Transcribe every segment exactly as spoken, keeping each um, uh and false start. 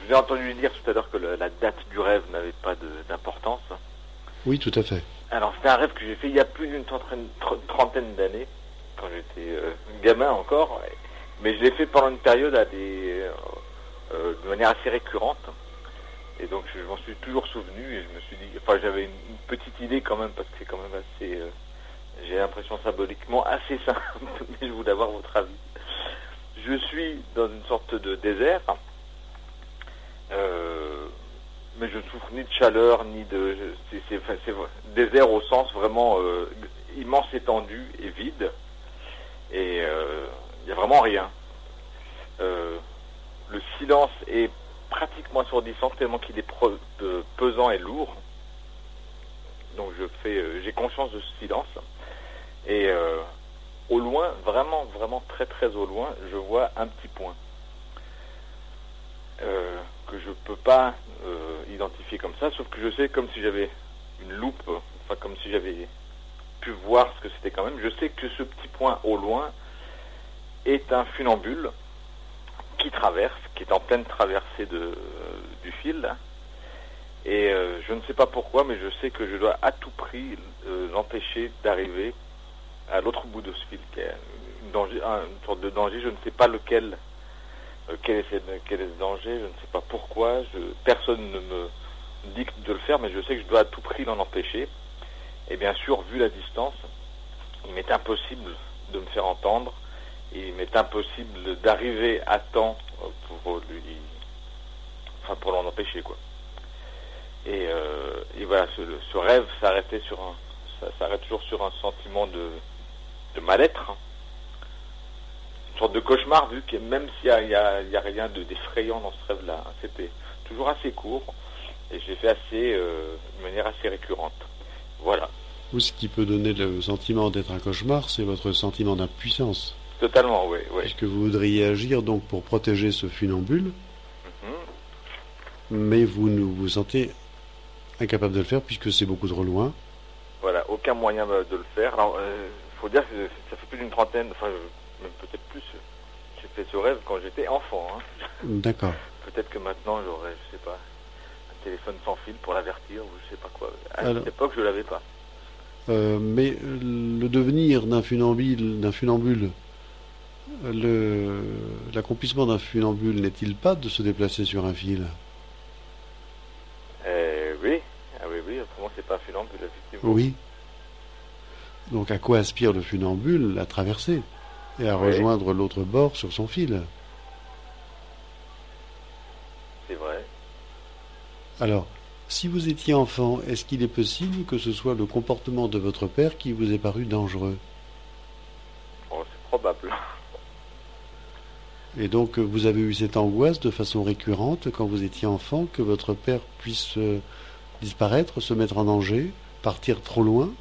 vous ai entendu dire tout à l'heure que le, la date du rêve n'avait pas de, d'importance. Oui, tout à fait. Alors, c'était un rêve que j'ai fait il y a plus d'une trentaine, trentaine d'années, quand j'étais euh, gamin encore, mais je l'ai fait pendant une période à des, euh, de manière assez récurrente. Et donc, je m'en suis toujours souvenu et je me suis dit, enfin, j'avais une, une petite idée quand même, parce que c'est quand même assez, euh, j'ai l'impression symboliquement assez simple, mais je voulais avoir votre avis. Je suis dans une sorte de désert, euh, mais je ne souffre ni de chaleur, ni de... C'est, c'est, enfin, c'est désert au sens vraiment euh, immense, étendu et vide. Et il euh, n'y a vraiment rien. Euh, le silence est pratiquement assourdissant, tellement qu'il est pro, de, pesant et lourd. Donc je fais, euh, j'ai conscience de ce silence. Et euh, au loin, vraiment, vraiment très très au loin, je vois un petit point. Euh, que je peux pas euh, identifier comme ça, sauf que je sais comme si j'avais une loupe, enfin comme si j'avais pu voir ce que c'était quand même. Je sais que ce petit point au loin est un funambule qui traverse, qui est en pleine traversée de, euh, du fil, là. Et euh, je ne sais pas pourquoi, mais je sais que je dois à tout prix euh, l'empêcher d'arriver à l'autre bout de ce fil, qui est une, danger, une sorte de danger, je ne sais pas lequel. Euh, quel, est ce, quel est ce danger, je ne sais pas pourquoi, je, personne ne me dicte de le faire, mais je sais que je dois à tout prix l'en empêcher. Et bien sûr, vu la distance, il m'est impossible de me faire entendre, et il m'est impossible d'arriver à temps pour lui, enfin pour l'en empêcher, quoi. Et, euh, et voilà, ce, ce rêve s'arrêtait sur un, ça s'arrête toujours sur un sentiment de, de mal-être. Une sorte de cauchemar, vu que même s'il n'y a, a, a rien de, d'effrayant dans ce rêve-là, hein, c'était toujours assez court, et je l'ai fait assez, euh, de manière assez récurrente. Voilà. Ou ce qui peut donner le sentiment d'être un cauchemar, c'est votre sentiment d'impuissance. Totalement, oui. oui. Puisque vous voudriez agir donc pour protéger ce funambule, mm-hmm. mais vous ne vous sentez incapable de le faire puisque c'est beaucoup trop loin. Voilà, aucun moyen de le faire. Alors, il euh, faut dire que ça fait plus d'une trentaine, enfin, même peut-être plus. J'ai fait ce rêve quand j'étais enfant. Hein. D'accord. Peut-être que maintenant j'aurais, je sais pas, un téléphone sans fil pour l'avertir ou je sais pas quoi. À Alors, cette époque, je l'avais pas. Euh, mais le devenir d'un funambule, d'un funambule, le, l'accomplissement d'un funambule n'est-il pas de se déplacer sur un fil? euh, Oui, ah oui, oui. Autrement, c'est pas un funambule, effectivement. Oui. Donc, à quoi aspire le funambule? À traverser et à oui. rejoindre l'autre bord sur son fil. C'est vrai. Alors, si vous étiez enfant, est-ce qu'il est possible que ce soit le comportement de votre père qui vous ait paru dangereux? Oh, c'est probable. Et donc, vous avez eu cette angoisse de façon récurrente quand vous étiez enfant, que votre père puisse euh, disparaître, se mettre en danger, partir trop loin?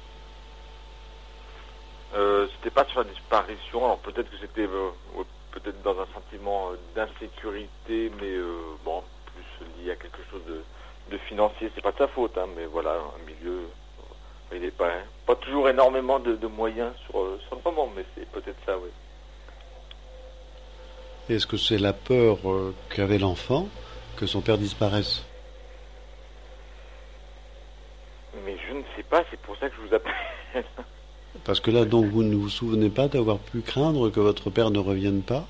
euh, C'était pas sur la disparition, alors peut-être que c'était euh, peut-être dans un sentiment d'insécurité, mais euh, bon, plus lié à quelque chose de de financier, c'est pas de sa faute, hein, mais voilà, un milieu, euh, il n'est pas, hein, pas toujours énormément de, de moyens sur, euh, sur le moment, mais c'est peut-être ça, oui. Est-ce que c'est la peur euh, qu'avait l'enfant que son père disparaisse? Mais je ne sais pas, c'est pour ça que je vous appelle. Parce que là, donc, vous ne vous souvenez pas d'avoir pu craindre que votre père ne revienne pas?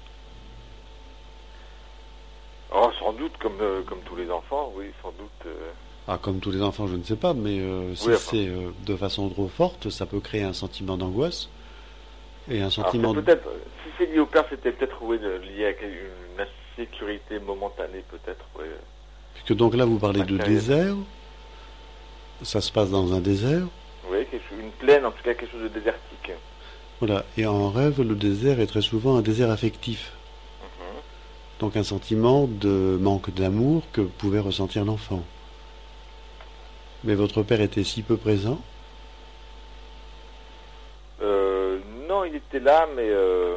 Oh, sans doute, comme, euh, comme tous les enfants, oui, sans doute. Euh... Ah, comme tous les enfants, je ne sais pas, mais euh, si oui, enfin... c'est euh, de façon trop forte, ça peut créer un sentiment d'angoisse et un sentiment. Alors, peut-être, si c'est lié au père, c'était peut-être oui, lié à une insécurité momentanée, peut-être. Oui. Puisque donc là, vous parlez de désert. Ça se passe dans un désert. Oui, quelque chose, une plaine, en tout cas quelque chose de désertique. Voilà. Et en rêve, le désert est très souvent un désert affectif. Donc un sentiment de manque d'amour que pouvait ressentir l'enfant. Mais votre père était si peu présent? euh, Non, il était là, mais... Euh...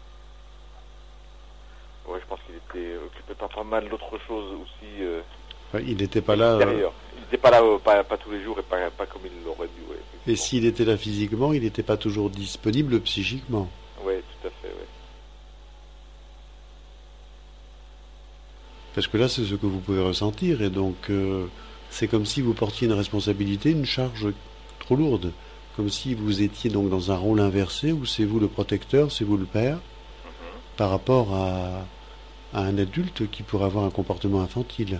Ouais, je pense qu'il était occupé par pas mal d'autres choses aussi. Euh... Ouais, il n'était pas là... Euh... Il n'était pas là, euh, pas, pas tous les jours et pas, pas comme il l'aurait dû. Ouais, et s'il était là physiquement, il n'était pas toujours disponible psychiquement? Oui, tout à fait, oui. Parce que là, c'est ce que vous pouvez ressentir, et donc euh, c'est comme si vous portiez une responsabilité, une charge trop lourde. Comme si vous étiez donc dans un rôle inversé, où c'est vous le protecteur, c'est vous le père, Mhm. par rapport à, à un adulte qui pourrait avoir un comportement infantile.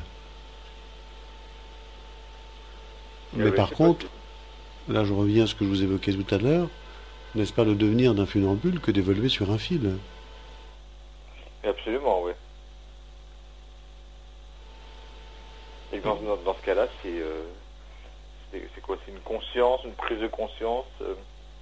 Eh Mais oui, par c'est contre, possible. là je reviens à ce que je vous évoquais tout à l'heure, n'est-ce pas le devenir d'un funambule que d'évoluer sur un fil? Absolument, oui. Et dans, dans, dans ce cas-là, c'est euh, c'est c'est quoi? C'est une conscience, une prise de conscience euh,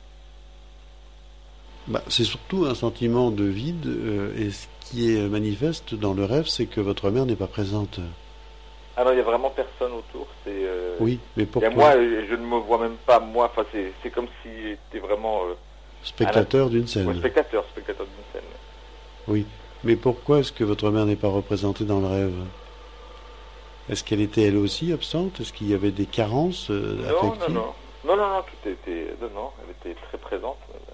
Bah, c'est surtout un sentiment de vide, euh, et ce qui est manifeste dans le rêve, c'est que votre mère n'est pas présente. Ah non, il n'y a vraiment personne autour. C'est euh, Oui, mais il y a pourquoi? moi, euh, je ne me vois même pas moi. Enfin, c'est c'est comme si j'étais vraiment euh, Spectateur d'une un ouais, scène. spectateur, spectateur d'une scène. Oui, mais pourquoi est-ce que votre mère n'est pas représentée dans le rêve? Est-ce qu'elle était elle aussi absente? Est-ce qu'il y avait des carences euh, Non, non, affectives? non, non, non, non, tout était, non, non, elle était très présente.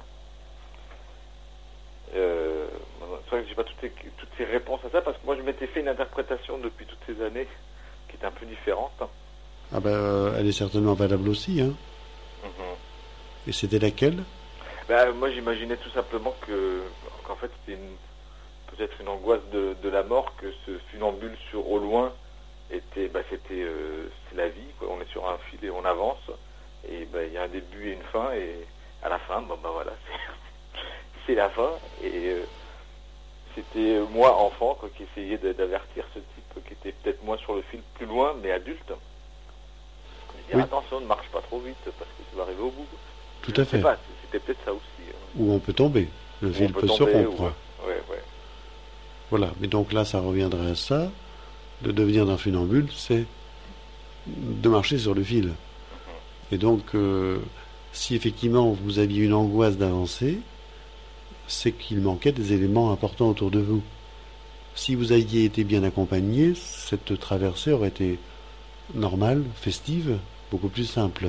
Euh, c'est vrai que j'ai pas toutes, les, toutes ces réponses à ça parce que moi je m'étais fait une interprétation depuis toutes ces années qui était un peu différente. Ah ben, euh, elle est certainement valable aussi, hein. Mhm. Et c'était laquelle? Bah, moi j'imaginais tout simplement que qu'en fait c'était une, peut-être une angoisse de, de la mort, que ce funambule sur au loin était, bah, c'était euh, c'est la vie, quoi. On est sur un fil et on avance et bah, il y a un début et une fin et à la fin, bah, bah voilà, c'est, c'est la fin et euh, c'était moi enfant quoi, qui essayait de, d'avertir ce type qui était peut-être moi sur le fil plus loin mais adulte. Dire Oui. attention, ne marche pas trop vite parce que tu vas arriver au bout. Tout Je à sais fait. pas, c'était peut-être ça aussi. hein. Où on peut tomber. Le Où fil on peut peut se tomber, rompre. ou- ouais, ouais. Voilà. Mais donc là, ça reviendrait à ça. De devenir d'un funambule, c'est de marcher sur le fil. Et donc, euh, si effectivement vous aviez une angoisse d'avancer, c'est qu'il manquait des éléments importants autour de vous. Si vous aviez été bien accompagné, cette traversée aurait été normale, festive, beaucoup plus simple.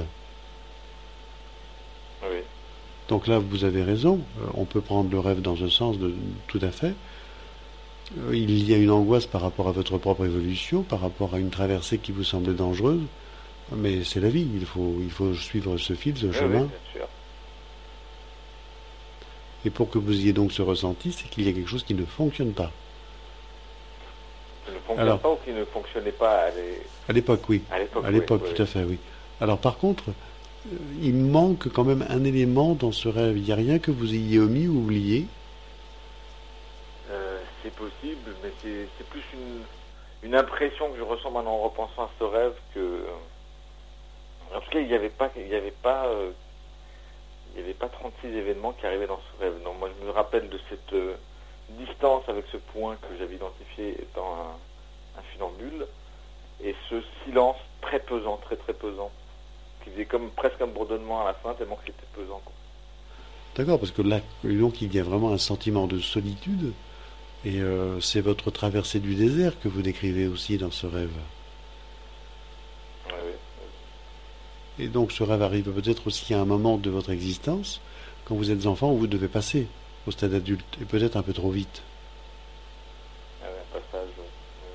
Oui. Donc là, vous avez raison, euh, on peut prendre le rêve dans ce sens de, tout à fait. Euh, il y a une angoisse par rapport à votre propre évolution, par rapport à une traversée qui vous semblait dangereuse, mais c'est la vie, il faut, il faut suivre ce fil, ce Oui, chemin. oui, bien sûr. Et pour que vous ayez donc ce ressenti, c'est qu'il y a quelque chose qui ne fonctionne pas. Qui ne fonctionne Alors- pas ou qui ne fonctionnait pas à l'é- À l'époque, oui. à l'époque. À l'époque, oui, tout à fait, oui. Alors par contre, euh, il manque quand même un élément dans ce rêve. Il n'y a rien que vous ayez omis ou oublié. Euh, c'est possible, mais c'est, c'est plus une, une impression que je ressens maintenant en repensant à ce rêve que... En tout cas, il n'y avait pas... Il n'y avait pas euh, il n'y avait pas trente-six événements qui arrivaient dans ce rêve. Non, moi je me rappelle de cette euh, distance avec ce point que j'avais identifié étant un, un funambule, et ce silence très pesant, très très pesant, qui faisait comme presque un bourdonnement à la fin, tellement que c'était pesant, quoi. D'accord, parce que là, donc il y a vraiment un sentiment de solitude, et euh, c'est votre traversée du désert que vous décrivez aussi dans ce rêve. Ouais, ouais. Et donc ce rêve arrive peut-être aussi à un moment de votre existence, quand vous êtes enfant, où vous devez passer au stade adulte, et peut-être un peu trop vite. Ouais, un passage, ouais.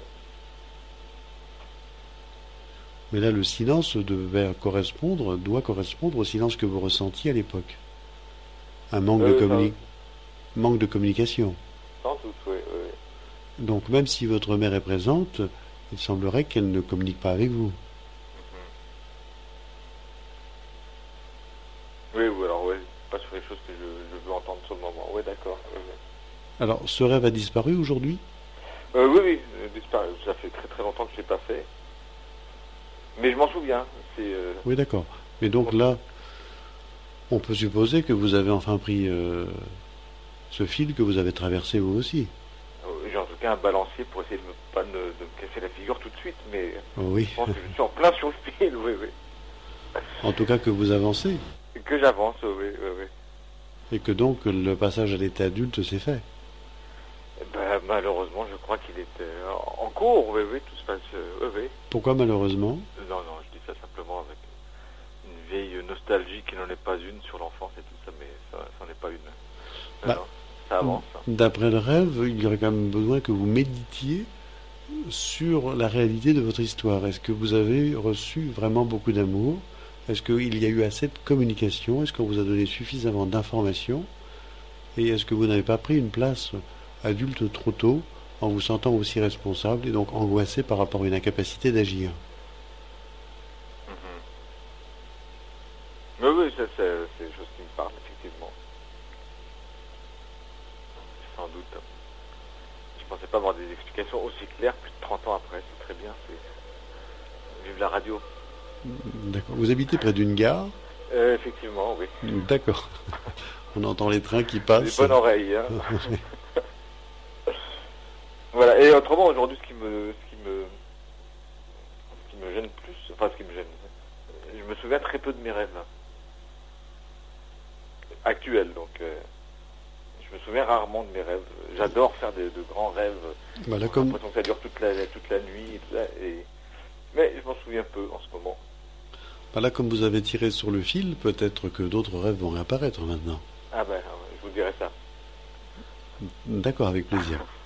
Mais là, le silence devait correspondre, doit correspondre au silence que vous ressentiez à l'époque. Un manque, Euh, de, ça- communi- manque de communication. Sans doute, oui, oui, oui. Donc même si votre mère est présente, il semblerait qu'elle ne communique pas avec vous. Oui, ou alors, ouais, pas sur les choses que je, je veux entendre sur le moment. Oui, d'accord. Oui, oui. Alors, ce rêve a disparu aujourd'hui? Euh, oui, oui, euh, disparu. Ça fait très très longtemps que je l'ai pas fait. Mais je m'en souviens. C'est, euh, Oui, d'accord. Mais donc là, on peut supposer que vous avez enfin pris euh, ce fil que vous avez traversé vous aussi. euh, j'ai en tout cas un balancier pour essayer de me, pas de, me- de me casser la figure tout de suite, mais Oh oui. je pense que je suis en plein sur le fil, oui, oui. En tout cas que vous avancez. Et que j'avance, oui, oui, oui. Et que donc le passage à l'état adulte s'est fait. Eh ben, malheureusement, je crois qu'il est euh, en cours, oui, oui, tout se passe, euh, oui, oui. Pourquoi malheureusement? Non, non, je dis ça simplement avec une vieille nostalgie qui n'en est pas une sur l'enfance et tout ça, mais ça, ça n'en est pas une. Non, Bah, non, ça avance. hein. D'après le rêve, il y aurait quand même besoin que vous méditiez sur la réalité de votre histoire. Est-ce que vous avez reçu vraiment beaucoup d'amour? Est-ce qu'il y a eu assez de communication? Est-ce qu'on vous a donné suffisamment d'informations? Et est-ce que vous n'avez pas pris une place adulte trop tôt en vous sentant aussi responsable et donc angoissé par rapport à une incapacité d'agir? Oui, oui, ça, c'est, c'est des choses qui me parlent, effectivement. Sans doute. Je pensais pas avoir des explications aussi claires plus de trente ans après. C'est très bien. C'est... Vive la radio. D'accord. Vous habitez près d'une gare? euh, Effectivement, oui. D'accord. On entend les trains qui passent. Des bonnes oreilles. Hein. Voilà. Et autrement, aujourd'hui, ce qui me, ce qui me, ce qui me gêne plus, enfin, ce qui me gêne, je me souviens très peu de mes rêves actuels, donc euh, je me souviens rarement de mes rêves. J'adore faire de, de grands rêves. Voilà, J'ai comme... l'impression que ça dure toute la, toute la nuit, et tout ça, et... mais je m'en souviens peu en ce moment. Voilà, comme vous avez tiré sur le fil, peut-être que d'autres rêves vont réapparaître maintenant. Ah ben, je vous dirai ça. D'accord, avec plaisir.